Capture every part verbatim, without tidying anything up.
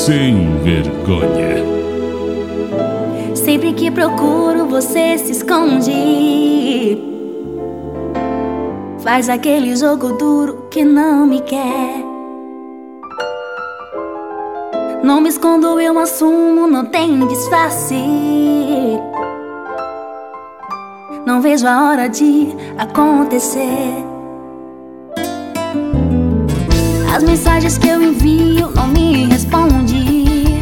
Sem vergonha. Sempre que procuro você se esconde. Faz aquele jogo duro que não me quer. Não me escondo, eu assumo, não tem disfarce. Não vejo a hora de acontecer. As mensagens que eu envio não me responde.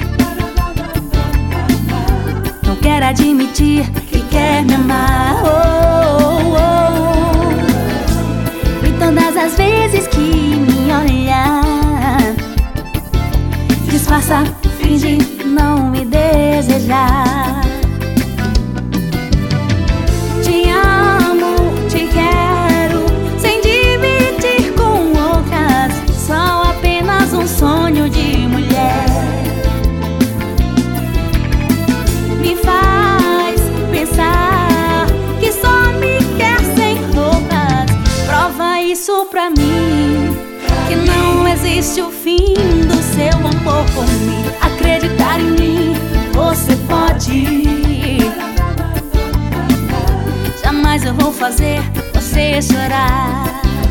Não quer admitir que quer me amar. oh, oh, oh. E todas as vezes que me olha, disfarça, finge não me desejar. Te amo, te quero, sem dividir com outras. Só apenas um sonho de mulher. Me faz pensar que só me quer sem roupas. Prova isso pra mim, que não existe o fim do seu amor por mim. Acreditar em mim, você pode. Jamais eu vou fazer você chorar.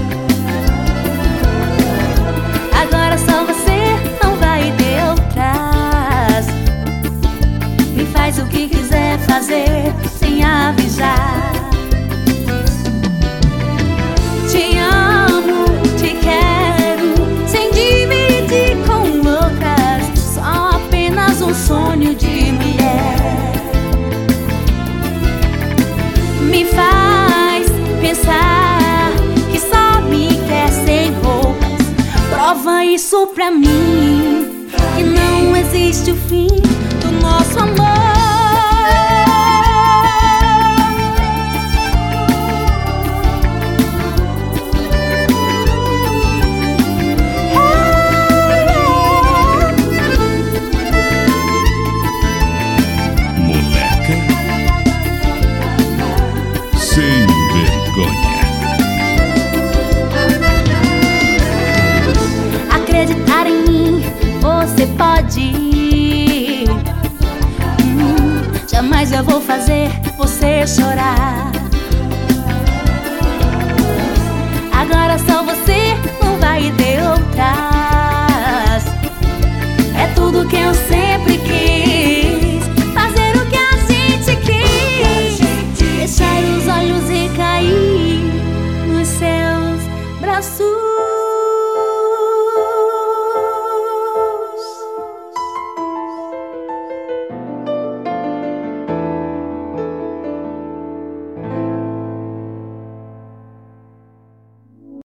Agora só você, não vai ter outras. Me faz o que quiser fazer sem avisar. Te amo, te quero, sem dividir com outras. Só apenas um sonho de mulher. Me faz pensar que só me quer sem roupas. Prova isso pra mim, que não existe o fim do nosso amor. Sem vergonha. Acreditar em mim, você pode. hum, Jamais eu vou fazer você chorar. Agora só você, não vai ter outra.